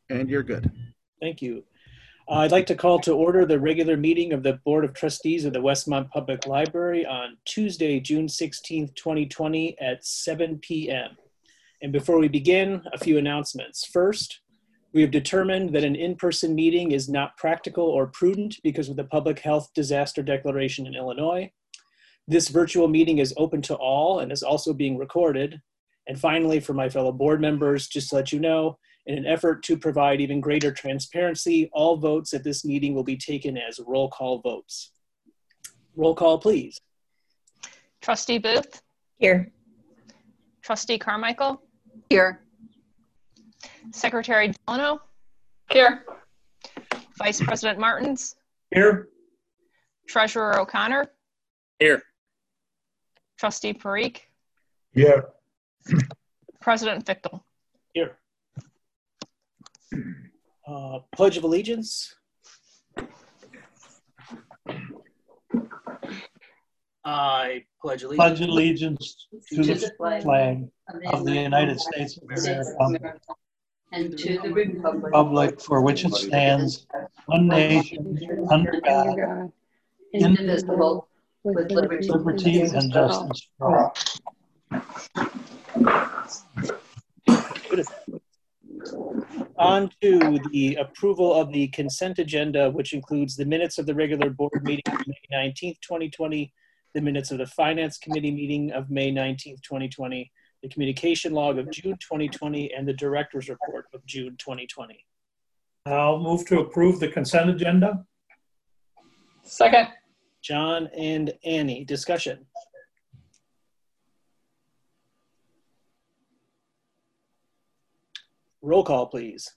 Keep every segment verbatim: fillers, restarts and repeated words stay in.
And you're good. Thank you. Uh, I'd like to call to order the regular meeting of the Board of Trustees of the Westmont Public Library on Tuesday, June sixteenth, twenty twenty at seven p m And before we begin, a few announcements. First, we have determined that an in-person meeting is not practical or prudent because of the public health disaster declaration in Illinois. This virtual meeting is open to all and is also being recorded. And finally, for my fellow board members, just to let you know, in an effort to provide even greater transparency, all votes at this meeting will be taken as roll call votes. Roll call, please. Trustee Booth? Here. Trustee Carmichael? Here. Secretary Delano? Here. Vice President Martins? Here. Treasurer O'Connor? Here. Trustee Parikh? Here. President Fichtel? Here. Uh, Pledge of Allegiance. I pledge allegiance. Pledge allegiance to the flag of the United States of America and to the republic, republic for which it stands, one nation, under God, indivisible, with liberty, liberty and justice for all. On to the approval of the consent agenda, which includes the minutes of the regular board meeting of May nineteenth, twenty twenty, the minutes of the Finance Committee meeting of May nineteenth, twenty twenty, the communication log of June twenty twenty, and the director's report of June twenty twenty. I'll move to approve the consent agenda. Second. John and Annie, discussion. Roll call, please.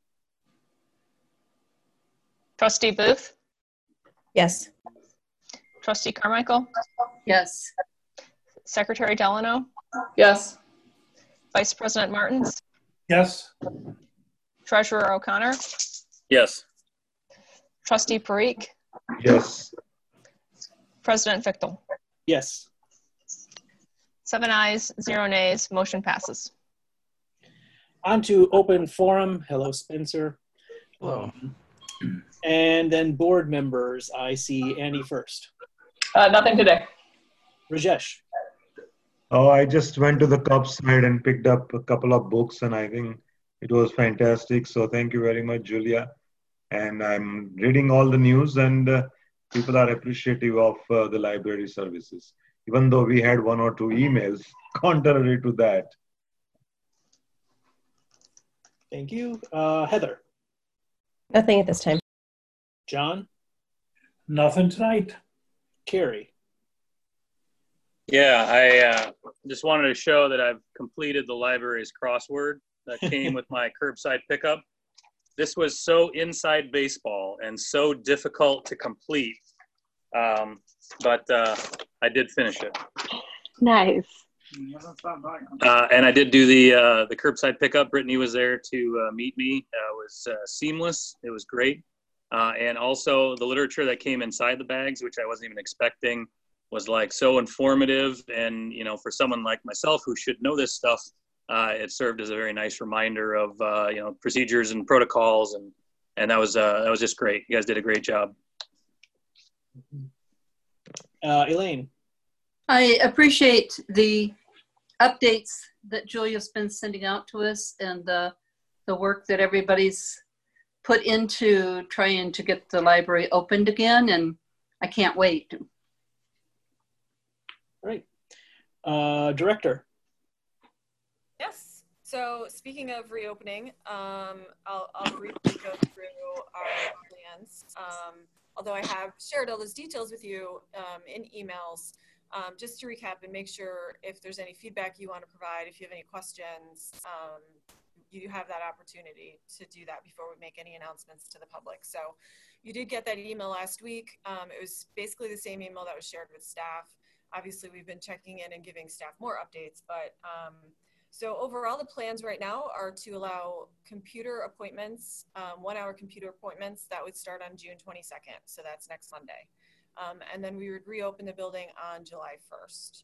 Trustee Booth? Yes. Trustee Carmichael? Yes. Secretary Delano? Yes. Vice President Martins? Yes. Treasurer O'Connor? Yes. Trustee Parikh? Yes. President Fichtel? Yes. Seven ayes, zero nays, motion passes. On to open forum. Hello, Spencer. Hello. Um, and then board members. I see Annie first. Uh, nothing today. Rajesh. Oh, I just went to the Cubs side and picked up a couple of books, and I think it was fantastic. So thank you very much, Julia. And I'm reading all the news, and uh, people are appreciative of uh, the library services, even though we had one or two emails contrary to that. Thank you. Uh, Heather. Nothing at this time. John. Nothing tonight. Carrie. Yeah, I uh, just wanted to show that I've completed the library's crossword that came with my curbside pickup. This was so inside baseball and so difficult to complete, um, but uh, I did finish it. Nice. Uh, and I did do the uh, the curbside pickup. Brittany was there to uh, meet me. Uh, it was uh, seamless. It was great. Uh, and also the literature that came inside the bags, which I wasn't even expecting, was like so informative. And, you know, for someone like myself who should know this stuff, uh, it served as a very nice reminder of, uh, you know, procedures and protocols. And, and that was, uh, that was just great. You guys did a great job. Uh, Elaine. I appreciate the updates that Julia's been sending out to us and the, the work that everybody's put into trying to get the library opened again, and I can't wait. Great. Uh, Director. Yes. So speaking of reopening, um, I'll, I'll briefly go through our plans. Um, although I have shared all those details with you um, in emails, um, just to recap and make sure if there's any feedback you want to provide, if you have any questions, um, you have that opportunity to do that before we make any announcements to the public. So you did get that email last week. Um, it was basically the same email that was shared with staff. Obviously, we've been checking in and giving staff more updates, but um, so overall, the plans right now are to allow computer appointments, um, one hour computer appointments that would start on June twenty-second. So that's next Monday. Um, and then we would reopen the building on July first.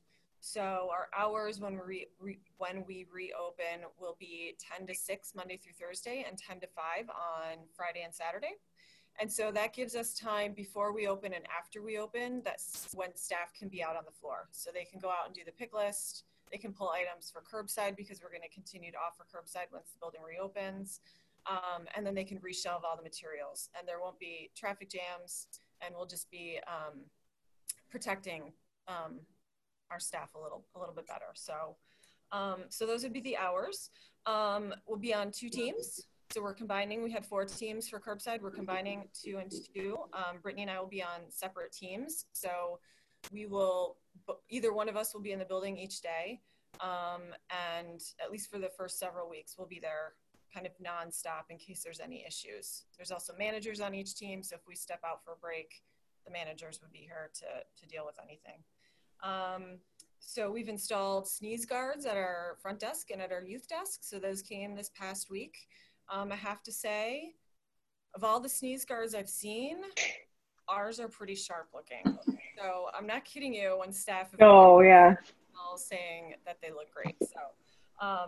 So our hours when we re, when we reopen will be ten to six Monday through Thursday and ten to five on Friday and Saturday. And so that gives us time before we open and after we open. That's when staff can be out on the floor. So they can go out and do the pick list. They can pull items for curbside because we're going to continue to offer curbside once the building reopens. Um, and then they can reshelve all the materials. And there won't be traffic jams, and we'll just be um, protecting um, our staff a little a little bit better. So, um, so those would be the hours. Um, we'll be on two teams. So we're combining, we had four teams for curbside. We're combining two and two. Um, Brittany and I will be on separate teams. So we will, either one of us will be in the building each day. Um, and at least for the first several weeks, we'll be there kind of nonstop in case there's any issues. There's also managers on each team. So if we step out for a break, the managers would be here to, to deal with anything. Um, so we've installed sneeze guards at our front desk and at our youth desk. So those came this past week. Um, I have to say, of all the sneeze guards I've seen, ours are pretty sharp looking. So I'm not kidding you when staff have oh yeah all saying that they look great. So, um,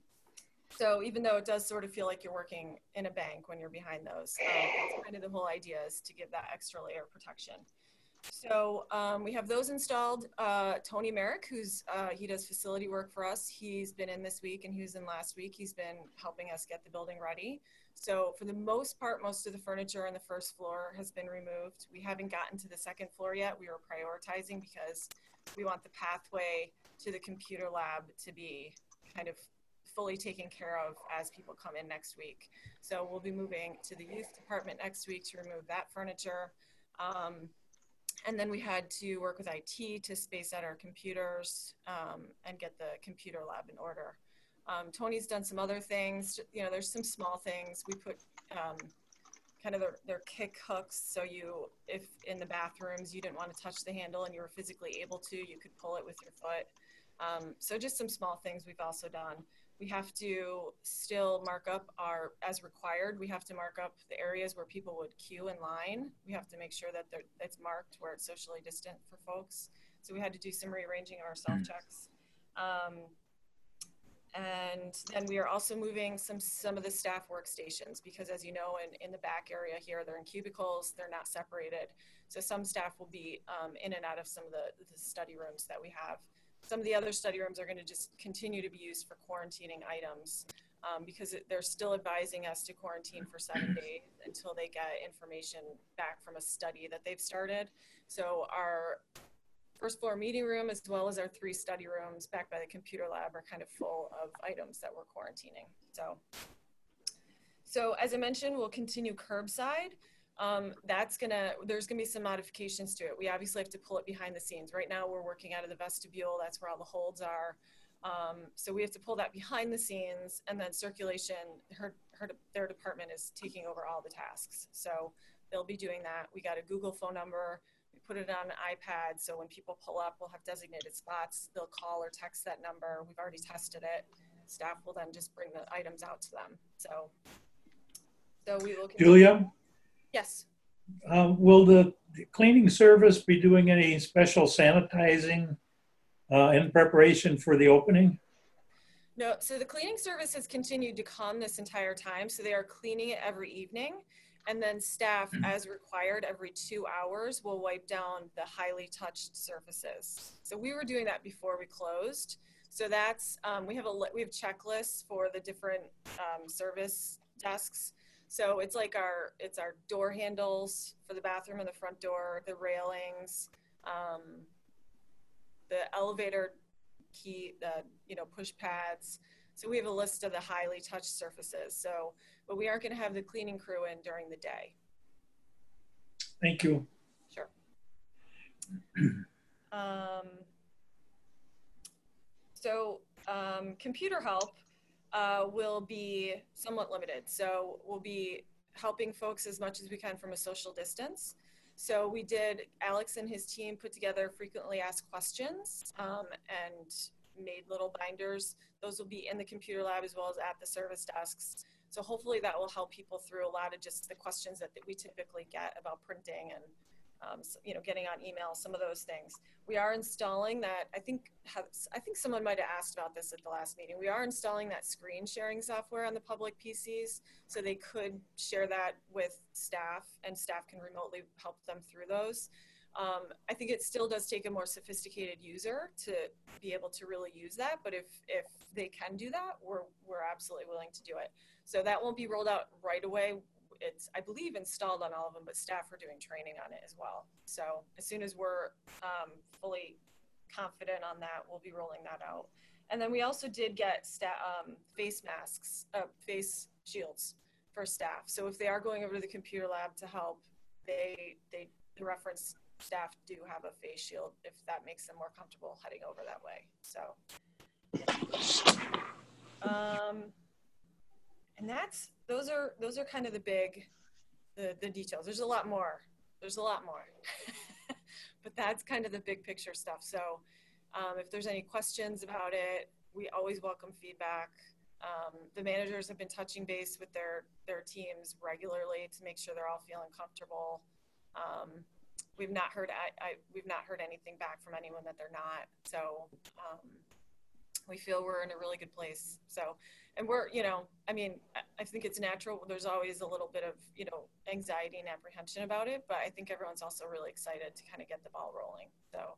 so even though it does sort of feel like you're working in a bank when you're behind those, um, that's kind of the whole idea, is to give that extra layer of protection. So um, we have those installed. Uh, Tony Merrick, who's uh, he does facility work for us. He's been in this week and he was in last week. He's been helping us get the building ready. So for the most part, most of the furniture on the first floor has been removed. We haven't gotten to the second floor yet. We were prioritizing because we want the pathway to the computer lab to be kind of fully taken care of as people come in next week. So we'll be moving to the youth department next week to remove that furniture. Um, And then we had to work with I T to space out our computers um, and get the computer lab in order. Um, Tony's done some other things. You know, there's some small things. We put um, kind of their, their kick hooks. So you, if in the bathrooms you didn't want to touch the handle and you were physically able to, you could pull it with your foot. Um, so just some small things we've also done. We have to still mark up our, as required, we have to mark up the areas where people would queue in line. We have to make sure that it's marked where it's socially distant for folks. So we had to do some rearranging of our self-checks. Um, and then we are also moving some, some of the staff workstations because, as you know, in, in the back area here, they're in cubicles, they're not separated. So some staff will be um, in and out of some of the, the study rooms that we have. Some of the other study rooms are going to just continue to be used for quarantining items um, because it, they're still advising us to quarantine for seven days until they get information back from a study that they've started. So our first floor meeting room, as well as our three study rooms back by the computer lab, are kind of full of items that we're quarantining. So, so as I mentioned, we'll continue curbside. Um, that's gonna, there's gonna be some modifications to it. We obviously have to pull it behind the scenes. Right now we're working out of the vestibule. That's where all the holds are. Um, so we have to pull that behind the scenes, and then circulation, her, her, their department is taking over all the tasks. So they'll be doing that. We got a Google phone number. We put it on an iPad. So when people pull up, we'll have designated spots. They'll call or text that number. We've already tested it. Staff will then just bring the items out to them. So, so we will continue. Julia? Yes. Uh, will the cleaning service be doing any special sanitizing uh, in preparation for the opening? No, so the cleaning service has continued to come this entire time. So they are cleaning it every evening. And then staff, as required, every two hours will wipe down the highly touched surfaces. So we were doing that before we closed. So that's, um, we have a we have checklists for the different um, service desks. So it's like our, it's our door handles for the bathroom and the front door, the railings, um, the elevator key, the, you know, push pads. So we have a list of the highly touched surfaces. So, but we aren't going to have the cleaning crew in during the day. Thank you. Sure. um, so um, computer help. Uh, will be somewhat limited. So we'll be helping folks as much as we can from a social distance. So we did, Alex and his team put together frequently asked questions um, and made little binders. Those will be in the computer lab as well as at the service desks. So hopefully that will help people through a lot of just the questions that, that we typically get about printing and, um, so, you know, getting on email, some of those things. We are installing that. I think has, I think someone might have asked about this at the last meeting. We are installing that screen sharing software on the public P Cs, so they could share that with staff, and staff can remotely help them through those. Um, I think it still does take a more sophisticated user to be able to really use that, but if if they can do that, we're we're absolutely willing to do it. So that won't be rolled out right away. It's, I believe, installed on all of them, but staff are doing training on it as well. So as soon as we're um, fully confident on that, we'll be rolling that out. And then we also did get sta um, face masks, uh, face shields for staff. So if they are going over to the computer lab to help, they they the reference staff do have a face shield if that makes them more comfortable heading over that way. So, um, and that's those are those are kind of the big the the details. There's a lot more. There's a lot more, but that's kind of the big picture stuff. So, um, if there's any questions about it, we always welcome feedback. Um, the managers have been touching base with their their teams regularly to make sure they're all feeling comfortable. Um, we've not heard I, I we've not heard anything back from anyone that they're not. So um, we feel we're in a really good place. So, and we're, you know, I mean, I think it's natural. There's always a little bit of, you know, anxiety and apprehension about it, but I think everyone's also really excited to kind of get the ball rolling. So.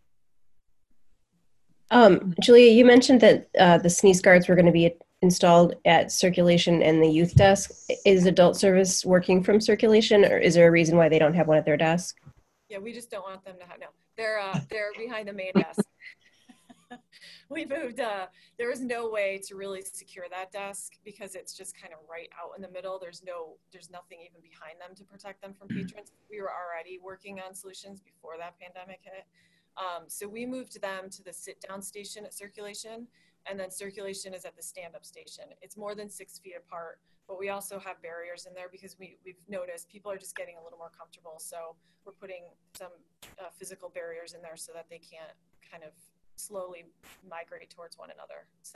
Um, Julia, you mentioned that uh, the sneeze guards were going to be installed at circulation and the youth desk. Is adult service working from circulation, or is there a reason why they don't have one at their desk? Yeah, we just don't want them to have, no, they're, uh, they're behind the main desk. We moved, uh, there was no way to really secure that desk because it's just kind of right out in the middle. There's no, there's nothing even behind them to protect them from patrons. We were already working on solutions before that pandemic hit. Um, so we moved them to the sit down station at circulation, and then circulation is at the stand up station. It's more than six feet apart, but we also have barriers in there because we, we've noticed people are just getting a little more comfortable. So we're putting some uh, physical barriers in there so that they can't kind of slowly migrate towards one another. So.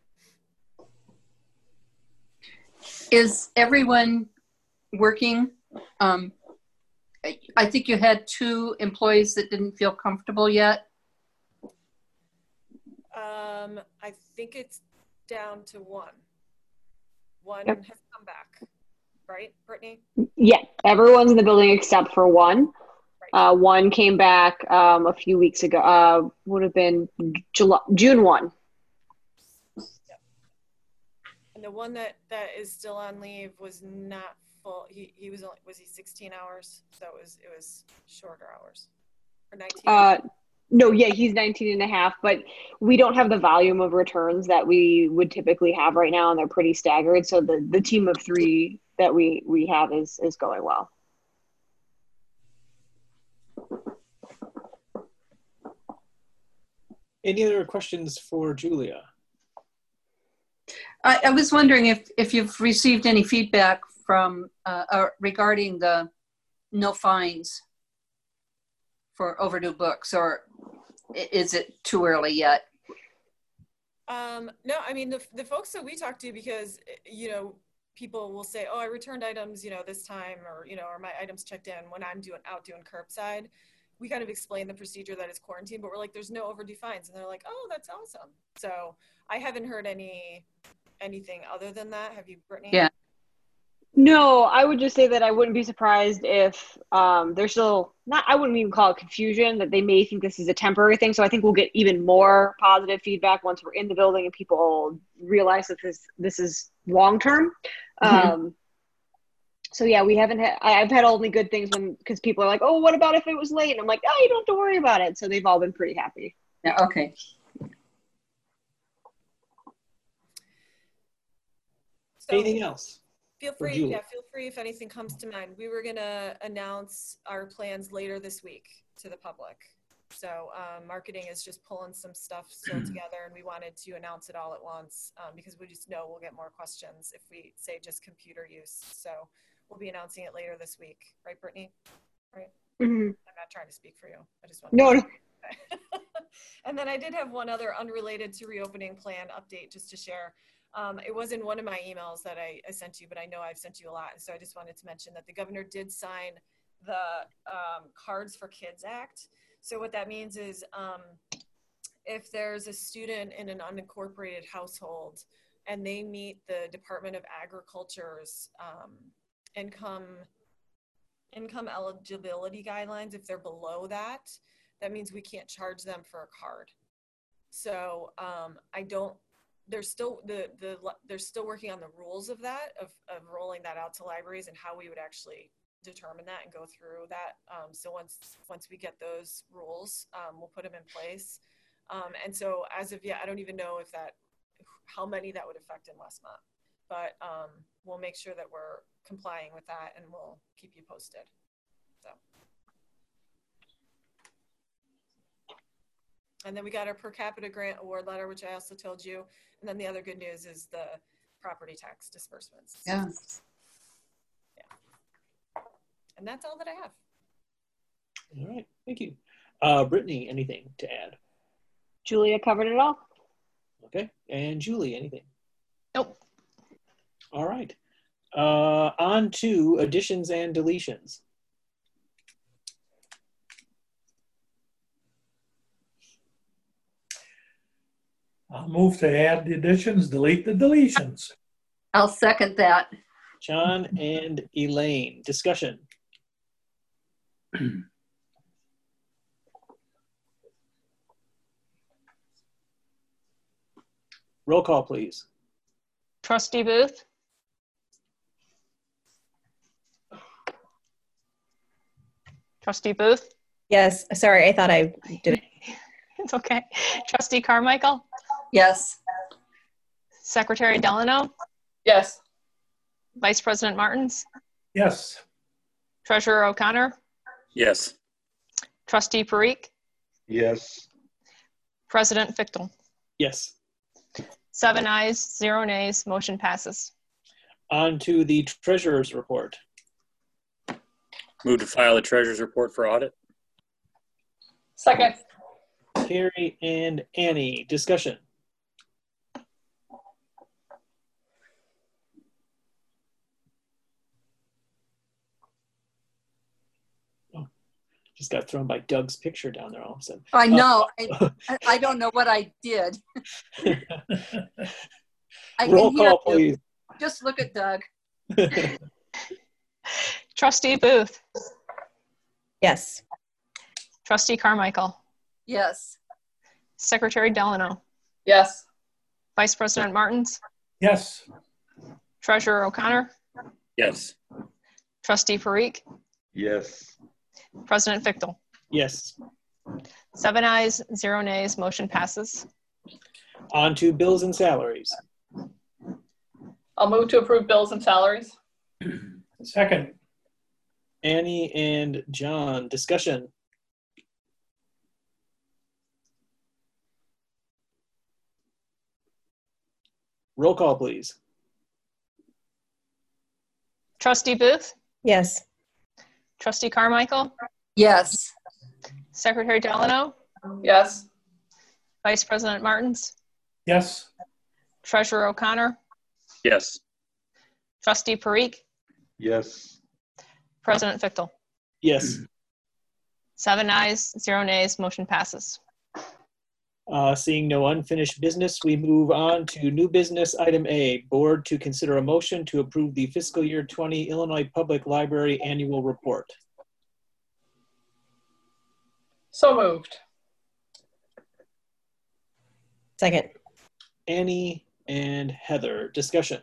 Is everyone working? Um, I think you had two employees that didn't feel comfortable yet. Um, I think it's down to one. One Yep. has come back, right, Brittany? Yeah, everyone's in the building except for one. Right. Uh, one came back um, a few weeks ago. Uh, would have been July, June first. Yep. And the one that that is still on leave was not full. He he was only, was he sixteen hours? So it was it was shorter hours. Or nineteen. Uh, no, yeah, he's nineteen and a half, but we don't have the volume of returns that we would typically have right now, and they're pretty staggered. So the, the team of three that we, we have is, is going well. Any other questions for Julia? I, I was wondering if, if you've received any feedback from uh, uh, regarding the no fines for overdue books, or is it too early yet? Um, no, I mean, the, the folks that we talk to, because, you know, people will say, oh, I returned items, you know, this time, or, you know, or my items checked in when I'm doing out doing curbside. We kind of explain the procedure that is quarantine, but we're like, there's no overdue fines. And they're like, oh, that's awesome. So I haven't heard any, anything other than that. Have you, Brittany? Yeah. No, I would just say that I wouldn't be surprised if um, there's still not, I wouldn't even call it confusion, that they may think this is a temporary thing. So I think we'll get even more positive feedback once we're in the building and people realize that this, this is long-term. Mm-hmm. Um, so yeah, we haven't had, I've had only good things when, because people are like, oh, what about if it was late? And I'm like, oh, you don't have to worry about it. So they've all been pretty happy. Yeah, okay. So, anything else? Feel free, yeah, feel free if anything comes to mind. We were gonna announce our plans later this week to the public. So um, marketing is just pulling some stuff still together, and we wanted to announce it all at once um, because we just know we'll get more questions if we say just computer use. So we'll be announcing it later this week, right, Brittany? Right? Mm-hmm. I'm not trying to speak for you. I just want no. to And then I did have one other unrelated to reopening plan update just to share. Um, it was in one of my emails that I, I sent you, but I know I've sent you a lot. So I just wanted to mention that the governor did sign the um, Cards for Kids Act. So what that means is um, if there's a student in an unincorporated household and they meet the Department of Agriculture's um, income income eligibility guidelines, if they're below that, that means we can't charge them for a card. So um, I don't, they're still, the, the, they're still working on the rules of that, of, of rolling that out to libraries and how we would actually determine that and go through that. Um, so once, once we get those rules, um, we'll put them in place. Um, and so as of yet, I don't even know if that, how many that would affect in Westmont, but um, we'll make sure that we're complying with that and we'll keep you posted. So. And then we got our per capita grant award letter, which I also told you. And then the other good news is the property tax disbursements. Yeah. Yeah. And that's all that I have. All right, thank you. Uh, Brittany, anything to add? Julia covered it all. Okay, and Julie, anything? Nope. All right, uh, on to additions and deletions. I'll move to add the additions, delete the deletions. I'll second that. John and Elaine, discussion. Roll call, please. Trustee Booth? Trustee Booth? Yes, sorry, I thought I did it. It's okay. Trustee Carmichael? Yes. Secretary Delano? Yes. Vice President Martins? Yes. Treasurer O'Connor? Yes. Trustee Parikh? Yes. President Fichtel? Yes. Seven ayes, zero nays, motion passes. On to the treasurer's report. Move to file the treasurer's report for audit. Second. Carrie and Annie, discussion. Oh, just got thrown by Doug's picture down there all of a sudden. I know. Uh, I, I don't know what I did. I Roll can hear call, you. please. Just look at Doug. Trustee Booth? Yes. Trustee Carmichael? Yes. Secretary Delano? Yes. Vice President Martins? Yes. Treasurer O'Connor? Yes. Trustee Parikh? Yes. President Fichtel? Yes. Seven ayes, zero nays, motion passes. On to bills and salaries. I'll move to approve bills and salaries. Second. Annie and John, discussion. Roll call, please. Trustee Booth? Yes. Trustee Carmichael? Yes. Secretary Delano? Yes. Vice President Martins? Yes. Treasurer O'Connor? Yes. Trustee Parikh? Yes. President Fichtel? Yes. Seven ayes, zero nays, motion passes. Uh, seeing no unfinished business, we move on to new business. Item A, board to consider a motion to approve the fiscal year twenty Illinois Public Library annual report. So moved. Second. Annie and Heather, discussion.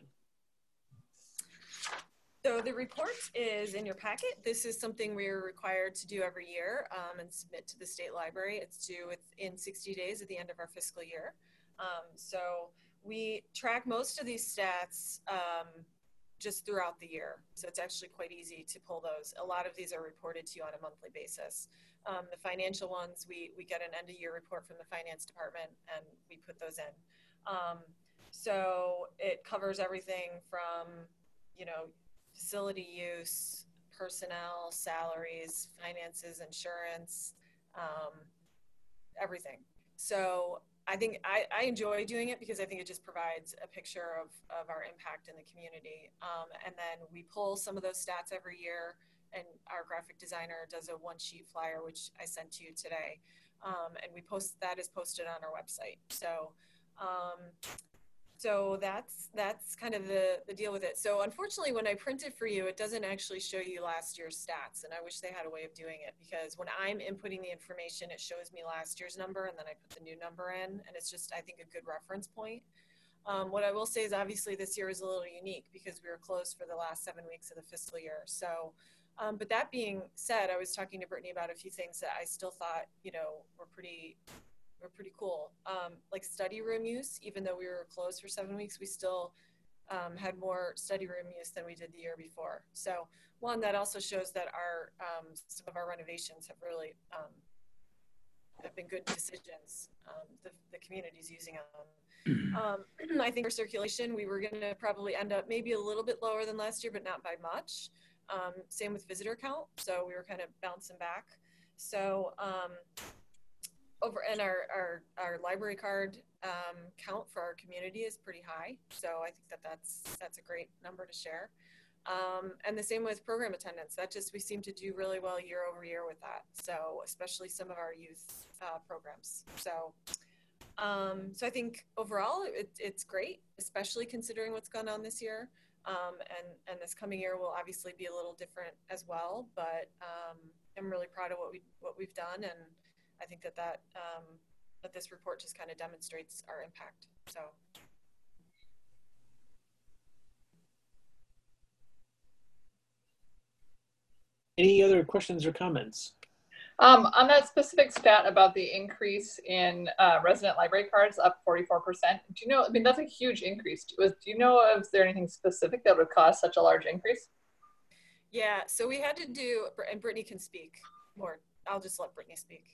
So the report is in your packet. This is something we're required to do every year um, and submit to the state library. It's due within sixty days at the end of our fiscal year. Um, so we track most of these stats um, just throughout the year. So it's actually quite easy to pull those. A lot of these are reported to you on a monthly basis. Um, the financial ones, we, we get an end of year report from the finance department and we put those in. Um, so it covers everything from, you know, facility use, personnel, salaries, finances, insurance, um, everything. So I think I, I enjoy doing it because I think it just provides a picture of, of our impact in the community. Um, and then we pull some of those stats every year and our graphic designer does a one sheet flyer, which I sent to you today. Um, and we post, that is posted on our website. So, um, so that's, that's kind of the, the deal with it. So unfortunately, when I print it for you, it doesn't actually show you last year's stats. And I wish they had a way of doing it, because when I'm inputting the information, it shows me last year's number and then I put the new number in, and it's just, I think, a good reference point. Um, what I will say is obviously this year is a little unique because we were closed for the last seven weeks of the fiscal year. So, um, but that being said, I was talking to Brittany about a few things that I still thought, you know, were pretty, were pretty cool. Um, like study room use, even though we were closed for seven weeks, we still um, had more study room use than we did the year before. So one, that also shows that our, um, some of our renovations have really um, have been good decisions. Um, the, the community's using them. Um, I think for circulation, we were going to probably end up maybe a little bit lower than last year, but not by much. Um, same with visitor count. So we were kind of bouncing back. So um, over and our, our, our library card um, count for our community is pretty high. So I think that that's, that's a great number to share. Um, and the same with program attendance. That just, we seem to do really well year over year with that. So especially some of our youth uh, programs. So Um, so I think overall it, it's great, especially considering what's gone on this year. Um, and, and this coming year will obviously be a little different as well, but um, I'm really proud of what, we, what we've done. And I think that, that, um, that this report just kind of demonstrates our impact. So. Any other questions or comments? Um, on that specific stat about the increase in uh, resident library cards, up forty-four percent, do you know, I mean, that's a huge increase. Do, do you know, is there anything specific that would cause such a large increase? Yeah, so we had to do, and Brittany can speak, or I'll just let Brittany speak.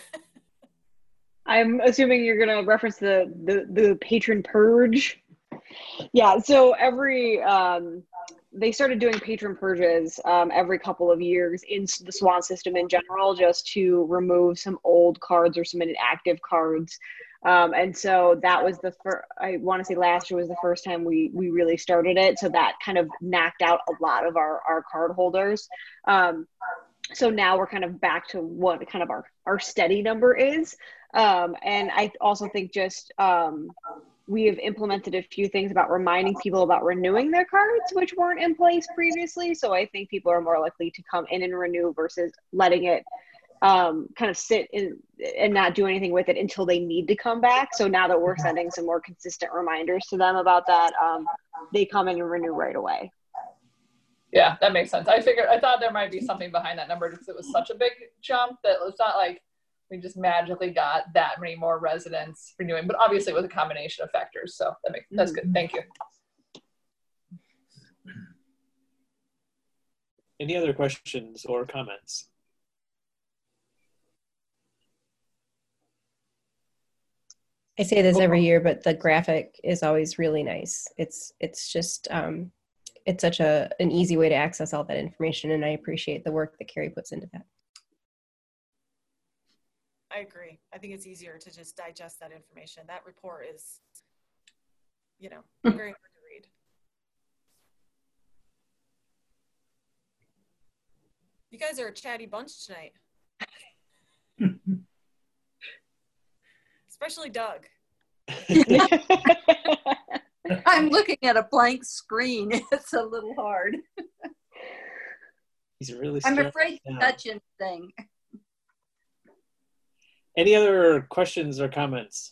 I'm assuming you're going to reference the, the, the patron purge. Yeah, so every, um, they started doing patron purges um, every couple of years in the SWAN system in general, just to remove some old cards or some inactive cards. Um, and so that was the first, I want to say last year was the first time we we really started it. So that kind of knocked out a lot of our, our card holders. Um, so now we're kind of back to what kind of our, our steady number is. Um, and I also think just, um, we have implemented a few things about reminding people about renewing their cards, which weren't in place previously. So I think people are more likely to come in and renew versus letting it um, kind of sit in and not do anything with it until they need to come back. So now that we're sending some more consistent reminders to them about that, um, they come in and renew right away. Yeah, that makes sense. I figured, I thought there might be something behind that number because it was such a big jump that it's not like we just magically got that many more residents renewing, but obviously it was a combination of factors. So that makes, that's good. Thank you. Any other questions or comments? I say this every year, but the graphic is always really nice. It's it's just um, it's such a an easy way to access all that information, and I appreciate the work that Carrie puts into that. I agree. I think it's easier to just digest that information. That report is, you know, very hard to read. You guys are a chatty bunch tonight. Especially Doug. I'm looking at a blank screen. It's a little hard. He's really I'm afraid to down. touch anything. Any other questions or comments?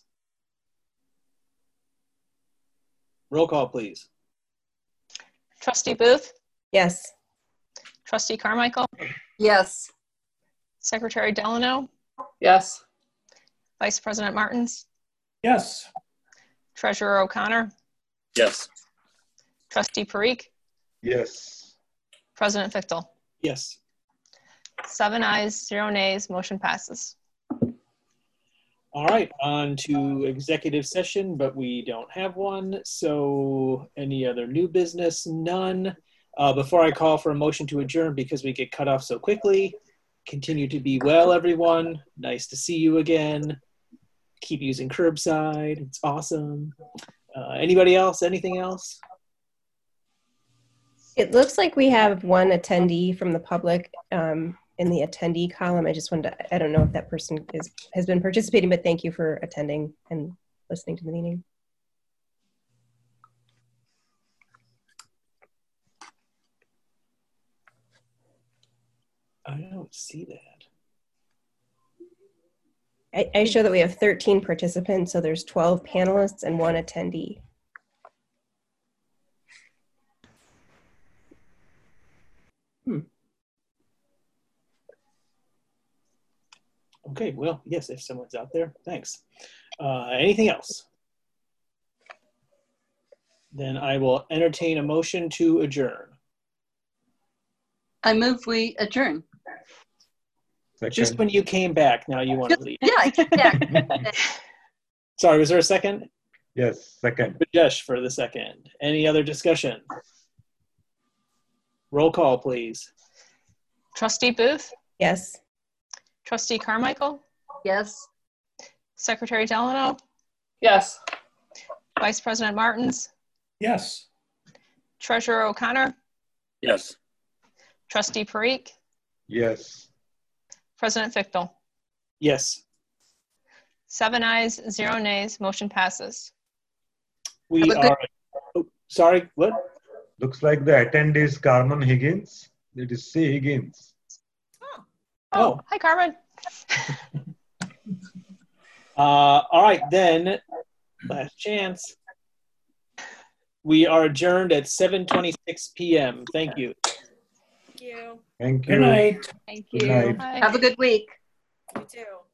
Roll call, please. Trustee Booth? Yes. Trustee Carmichael? Yes. Secretary Delano? Yes. Vice President Martins? Yes. Treasurer O'Connor? Yes. Trustee Parikh? Yes. President Fichtel? Yes. Seven ayes, zero nays, motion passes. All right, on to executive session, but we don't have one. So any other new business? None. Uh, before I call for a motion to adjourn, because we get cut off so quickly, continue to be well, everyone. Nice to see you again. Keep using curbside. It's awesome. Uh, anybody else? Anything else? It looks like we have one attendee from the public um, in the attendee column. I just wanted to, I don't know if that person is has been participating, but thank you for attending and listening to the meeting. I don't see that. I, I show that we have thirteen participants, so there's twelve panelists and one attendee. Hmm. Okay, well, yes, if someone's out there, thanks. Uh, anything else? Then I will entertain a motion to adjourn. I move we adjourn. Second. Just when you came back, now you want to leave. Yeah, I came back. Sorry, was there a second? Yes, second. Rajesh for the second. Any other discussion? Roll call, please. Trustee Booth, Yes. Trustee Carmichael, Yes. Secretary Delano, Yes. Vice President Martins, Yes. Treasurer O'Connor, Yes. Trustee Parikh, Yes. President Fichtel. Yes. Seven ayes, zero nays, motion passes. We Have a good- are, oh, sorry, what? Looks like the attendee is Carmen Higgins. It is C. Higgins. Oh. Hi, Carmen. Uh, all right, then, last chance. We are adjourned at seven twenty-six p m Thank you. Thank you. Thank you. Good night. Thank Good you. night. Hi. Have a good week. You too.